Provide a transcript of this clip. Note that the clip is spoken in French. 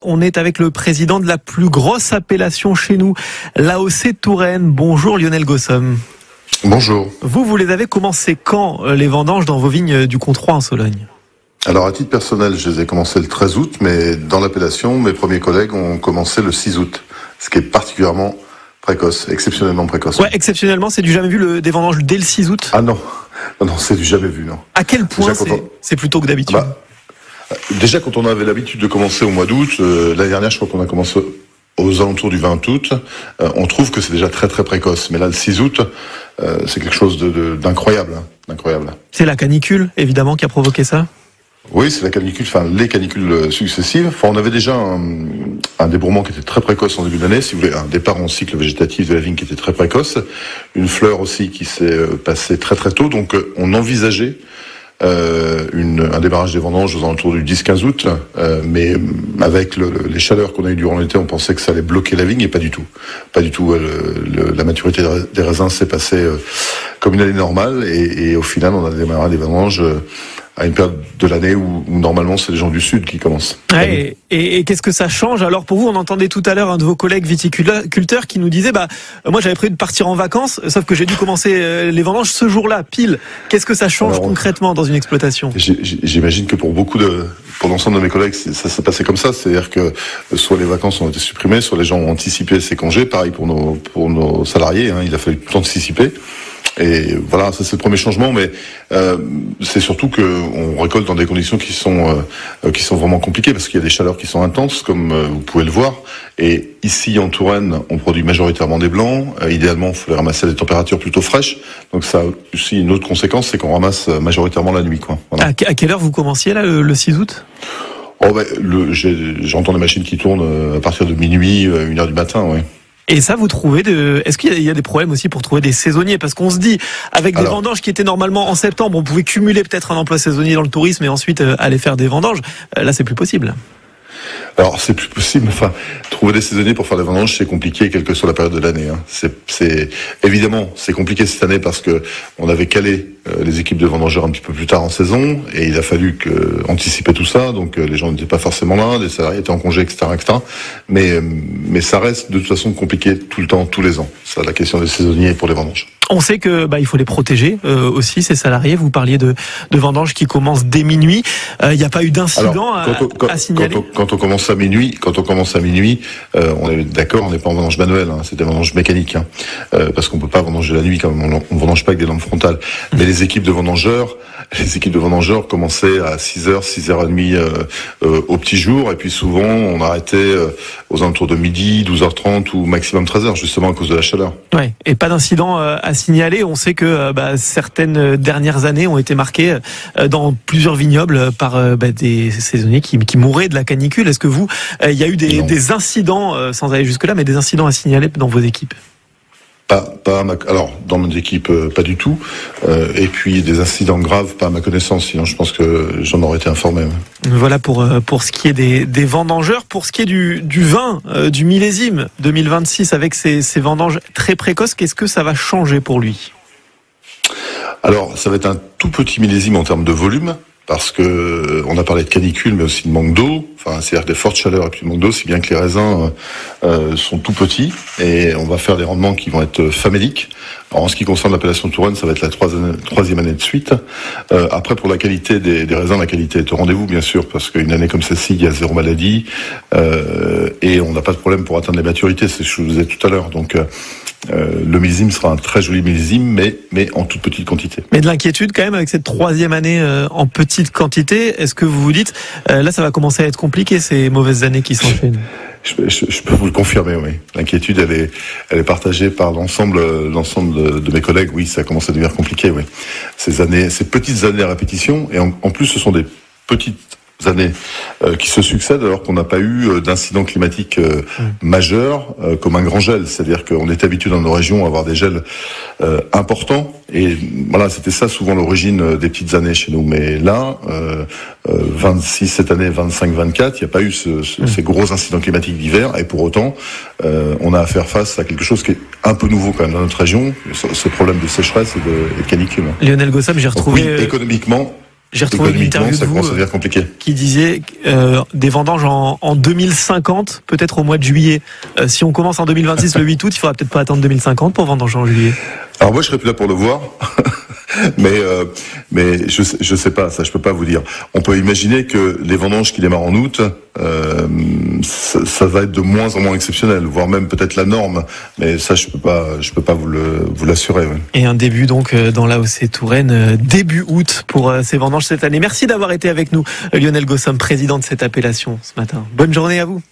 On est avec le président de la plus grosse appellation chez nous, l'AOC Touraine. Bonjour Lionel Gossom. Bonjour. Vous les avez commencé quand, les vendanges dans vos vignes du Comtrois en Sologne? Alors à titre personnel, je les ai commencés le 13 août, mais dans l'appellation, mes premiers collègues ont commencé le 6 août, ce qui est particulièrement précoce, exceptionnellement précoce. Ouais, exceptionnellement, c'est du jamais vu des vendanges dès le 6 août? Ah non, c'est du jamais vu, non. À quel point c'est plus tôt que d'habitude? Déjà, quand on avait l'habitude de commencer au mois d'août, l'année dernière, je crois qu'on a commencé aux alentours du 20 août, on trouve que c'est déjà très très précoce. Mais là, le 6 août, c'est quelque chose d'incroyable. Incroyable. C'est la canicule, évidemment, qui a provoqué ça? Oui, c'est la canicule, les canicules successives. Enfin, on avait déjà un débourrement qui était très précoce en début d'année, si vous voulez, un départ en cycle végétatif de la vigne qui était très précoce, une fleur aussi qui s'est passée très très tôt. Donc, on envisageait un démarrage des vendanges aux alentours du 10-15 août, mais avec les chaleurs qu'on a eues durant l'été, on pensait que ça allait bloquer la vigne, et pas du tout. Pas du tout. La maturité des raisins s'est passée comme une année normale, et au final, on a démarré des vendanges à une période de l'année où normalement c'est les gens du Sud qui commencent. Ouais, et qu'est-ce que ça change alors pour vous? On entendait tout à l'heure un de vos collègues viticulteurs qui nous disait moi j'avais prévu de partir en vacances, sauf que j'ai dû commencer les vendanges ce jour-là, pile. Qu'est-ce que ça change concrètement dans une exploitation? J'imagine que pour l'ensemble de mes collègues, ça s'est passé comme ça, c'est-à-dire que soit les vacances ont été supprimées, soit les gens ont anticipé ces congés. Pareil pour nos salariés, il a fallu tout anticiper. Et voilà, ça c'est le premier changement, mais c'est surtout que on récolte dans des conditions qui sont vraiment compliquées, parce qu'il y a des chaleurs qui sont intenses, comme vous pouvez le voir. Et ici en Touraine, on produit majoritairement des blancs. Idéalement, il faut les ramasser à des températures plutôt fraîches. Donc ça a aussi une autre conséquence, c'est qu'on ramasse majoritairement la nuit, quoi. Voilà. À quelle heure vous commenciez là le 6 août? J'entends les machines qui tournent à partir de minuit, 1h du matin, ouais. Et ça, vous trouvez est-ce qu'il y a des problèmes aussi pour trouver des saisonniers? Parce qu'on se dit, avec des vendanges qui étaient normalement en septembre, on pouvait cumuler peut-être un emploi saisonnier dans le tourisme et ensuite aller faire des vendanges. Là, c'est plus possible. Alors, c'est plus possible. Enfin, trouver des saisonniers pour faire des vendanges, c'est compliqué, quelle que soit la période de l'année. Évidemment, c'est compliqué cette année parce que on avait calé les équipes de vendangeurs un petit peu plus tard en saison, et il a fallu anticiper tout ça. Donc, les gens n'étaient pas forcément là, les salariés étaient en congé, etc., etc. Mais ça reste de toute façon compliqué tout le temps, tous les ans. C'est la question des saisonniers pour les vendanges. On sait que il faut les protéger aussi, ces salariés. Vous parliez de vendanges qui commencent dès minuit. Il n'y a pas eu d'incident à signaler. Quand on commence à minuit, on est d'accord, on n'est pas en vendange manuelle, c'est des vendanges mécaniques, parce qu'on peut pas vendanger la nuit quand même, on vendange pas avec des lampes frontales. Mais les équipes de vendangeurs commençaient à 6h, 6h30 au petit jour, et puis souvent on arrêtait aux alentours de midi, 12h30 ou maximum 13h, justement à cause de la chaleur. Ouais, et pas d'incident à signaler. On sait que certaines dernières années ont été marquées dans plusieurs vignobles par des saisonniers qui mouraient de la canicule. Est-ce que il y a eu des incidents, sans aller jusque-là, mais des incidents à signaler dans vos équipes? Alors, dans mes équipes, pas du tout. Et puis, des incidents graves, pas à ma connaissance, sinon je pense que j'en aurais été informé. Voilà pour ce qui est des vendangeurs. Pour ce qui est du vin, du millésime 2026, avec ces vendanges très précoces, qu'est-ce que ça va changer pour lui? Alors, ça va être un tout petit millésime en termes de volume, parce que on a parlé de canicule, mais aussi de manque d'eau. C'est-à-dire des fortes chaleurs et puis de manque d'eau, si bien que les raisins sont tout petits, et on va faire des rendements qui vont être faméliques. Alors, en ce qui concerne l'appellation Touraine, ça va être la troisième année de suite. Après, pour la qualité des raisins, la qualité est au rendez-vous, bien sûr, parce qu'une année comme celle-ci, il y a 0 maladie, et on n'a pas de problème pour atteindre les maturités, c'est ce que je vous disais tout à l'heure. Donc, le millésime sera un très joli millésime, mais en toute petite quantité. Mais de l'inquiétude quand même avec cette troisième année en petite quantité. Est-ce que vous vous dites, là ça va commencer à être compliqué, ces mauvaises années qui s'enchaînent? Je peux vous le confirmer, oui. L'inquiétude, elle est partagée par l'ensemble de mes collègues. Oui, ça commence à devenir compliqué, oui. Ces petites années à répétition, et en plus ce sont des petites années qui se succèdent alors qu'on n'a pas eu d'incident climatique majeur comme un grand gel. C'est-à-dire qu'on est habitué dans nos régions à avoir des gels importants, et voilà, c'était ça souvent l'origine des petites années chez nous. Mais là, 26 cette année, 25, 24, il n'y a pas eu ces gros incidents climatiques d'hiver, et pour autant, on a à faire face à quelque chose qui est un peu nouveau quand même dans notre région, ce problème de sécheresse et de canicule. Lionel Gossom, j'ai retrouvé... Donc, oui, économiquement, J'ai retrouvé une interview de ça commence à vous devenir compliqué. qui disait des vendanges en 2050, peut-être au mois de juillet. Si on commence en 2026 le 8 août, il faudra peut-être pas attendre 2050 pour vendanger en juillet. Alors moi je serais plus là pour le voir. mais je sais pas, ça je peux pas vous dire. On peut imaginer que les vendanges qui démarrent en août, ça va être de moins en moins exceptionnel, voire même peut-être la norme. Mais ça je peux pas vous l'assurer. Ouais. Et un début donc dans l'AOC Touraine début août pour ces vendanges cette année. Merci d'avoir été avec nous, Lionel Gossom, président de cette appellation ce matin. Bonne journée à vous.